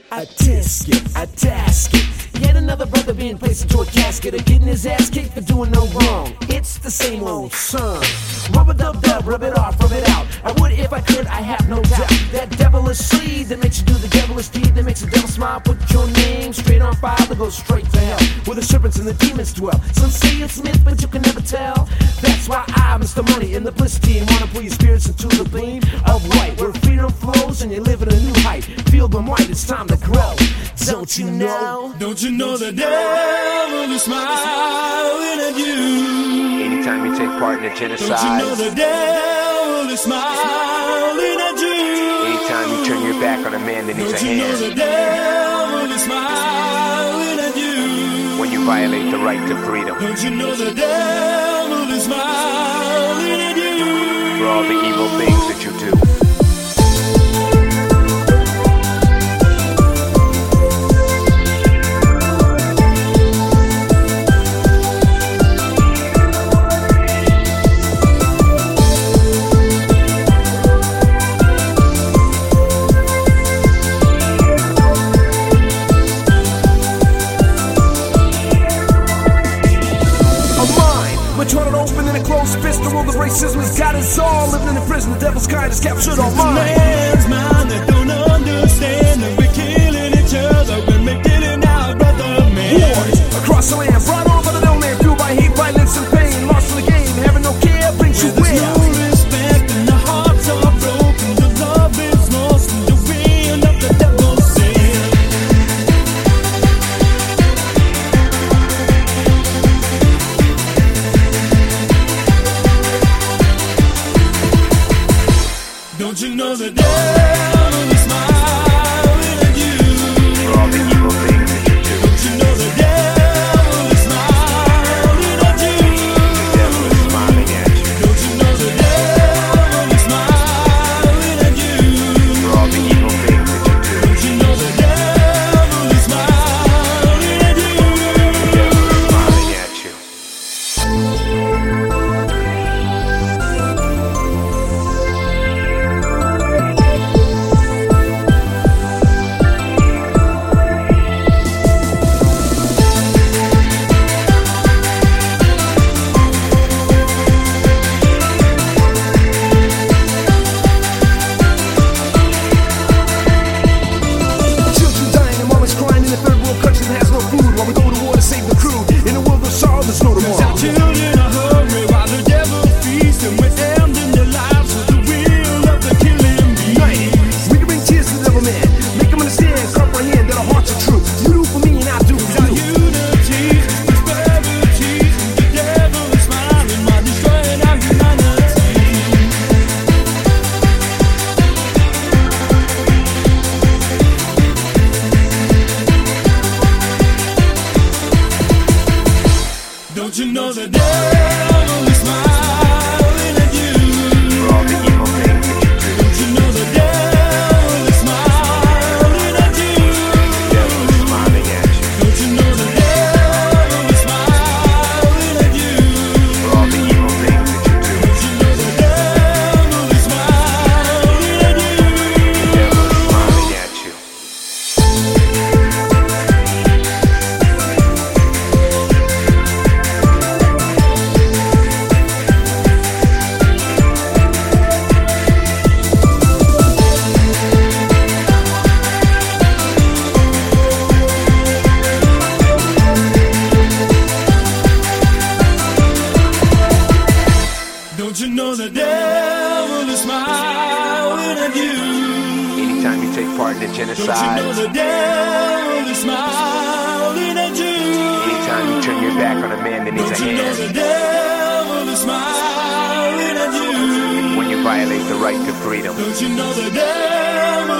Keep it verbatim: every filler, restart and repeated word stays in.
a tisket, a tasket. Yet another brother being placed into a casket, or getting his ass kicked for doing no wrong. It's the same old song. Rub a dub dub, rub it off, rub it out. I would if I could, I have no doubt. That devilish seed that makes you do the devilish deed, that makes the devil smile. Put your name straight on fire to go straight to hell, where the serpents and the demons dwell. Some say it's myth, but you can never tell. That's why I, Mister Money, in the bliss team, wanna pull your spirits into the beam of white, where freedom flows and you live at a new height. Feel them white, it's time to grow. Don't you know? Don't you know the devil is smiling at you? Anytime you take part in a genocide. Don't you know the devil is smiling at you? Anytime you turn your back on a man that needs Don't a you know hand. the devil is smiling at you? When you violate the right to freedom. Don't you know the devil is smiling at you? For all the evil things that you do. Trying to open in a closed fist, the world of racism has got us all living in a prison. The devil's kind has captured our mind. Man's mind that don't understand that we're killing each other when we're killing our brother man. Wars across the land, brought on by the middleman, fueled by hate, violence, and pain. Lost in the game, having no care brings you Where where? there's no respect and the hearts are broken, the love is lost in the wind of the devil's sin. Don't you know the devil is smiling at you? For all the evil things that you do. Don't you know the devil is smiling at you? The devil is smiling at you. Don't you know the devil is smiling at you? For all the evil things that you do. Don't you know the devil is smiling at you? The devil is smiling at you. Children dying and mamas crying in a third world country that has no food, while we go to war to save the crew. In a world of sorrow, there's no Our tomorrow. children are hungry while the devil feasts, and we're ending their lives with the will of the killing United, beast. we can bring tears to the devil man, make him understand, comprehend that our hearts are true. You do for me and I do for Our you. unity is prosperity, and the devil is smiling while destroying our humanity. Don't you know the devil is smiling at you? For all the evil things that you do. Don't you know the devil is smiling at you? The devil is smiling at you. Don't you know the devil is smiling at you? For all the evil things that you do. Don't you know the devil is smiling at you? The devil is smiling at you. Don't you know the devil is smiling at you? Anytime you take part in a Don't you know genocide. the devil is smiling at you? Anytime you turn your back on a man that needs a Don't you know the hand. devil is smiling at you? When you violate the right to freedom. Don't you know the devil